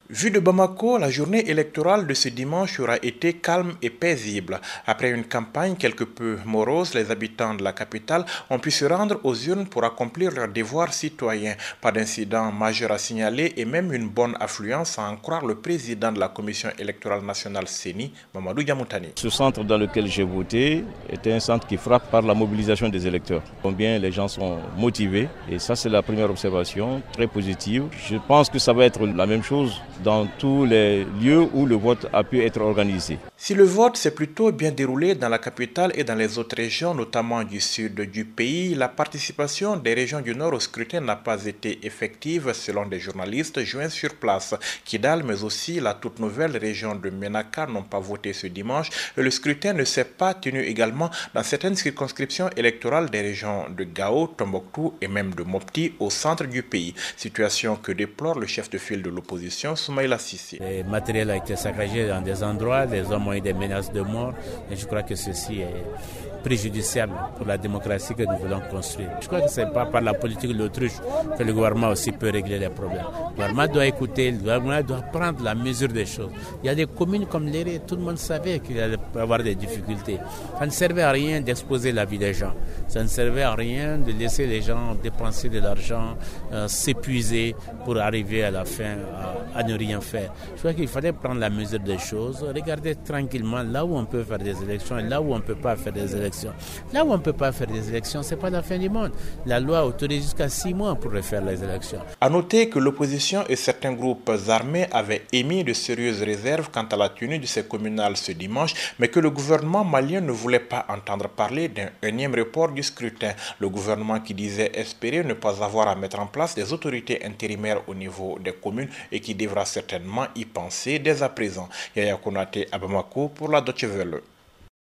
Vu de Bamako, la journée électorale de ce dimanche aura été calme et paisible. Après une campagne quelque peu morose, les habitants de la capitale ont pu se rendre aux urnes pour accomplir leurs devoirs citoyens. Pas d'incident majeur à signaler et même une bonne affluence à en croire le président de la Commission électorale nationale CENI, Mamadou Diamoutani. Ce centre dans lequel j'ai voté était un centre qui frappe par la mobilisation des électeurs. Combien les gens sont motivés et ça c'est la première observation, très positive. Je pense que ça va être la même chose dans tous les lieux où le vote a pu être organisé. Si le vote s'est plutôt bien déroulé dans la capitale et dans les autres régions, notamment du sud du pays, la participation des régions du nord au scrutin n'a pas été effective selon des journalistes joints sur place. Kidal, mais aussi la toute nouvelle région de Menaka n'ont pas voté ce dimanche et le scrutin ne s'est pas tenu également dans certaines circonscriptions électorales des régions de Gao, Tombouctou et même de Mopti au centre du pays. Situation que déplore le chef de file de l'opposition, Soumaïla Sissi. Le matériel a été saccagé dans des endroits, les hommes ont eu des menaces de mort et je crois que ceci est préjudiciable pour la démocratie que nous voulons construire. Je crois que ce n'est pas par la politique de l'autruche que le gouvernement aussi peut régler les problèmes. Le gouvernement doit écouter, le gouvernement doit prendre la mesure des choses. Il y a des communes comme l'Éré, tout le monde savait qu'il allait y avoir des difficultés. Ça ne servait à rien d'exposer la vie des gens. Ça ne servait à rien de laisser les gens dépenser de l'argent, s'épuiser pour arriver à la fin à ne rien faire. Je crois qu'il fallait prendre la mesure des choses, regarder tranquillement là où on peut faire des élections et là où on ne peut pas faire des élections. Là où on ne peut pas faire des élections, ce n'est pas la fin du monde. La loi autorise jusqu'à 6 mois pour refaire les élections. À noter que l'opposition et certains groupes armés avaient émis de sérieuses réserves quant à la tenue de ces communales ce dimanche, mais que le gouvernement malien ne voulait pas entendre parler d'un énième report du scrutin. Le gouvernement qui disait espérer ne pas avoir à mettre en place des autorités intérimaires au niveau des communes et qui devra certainement y penser dès à présent. Yaya Konaté à Bamako pour la Deutsche Welle.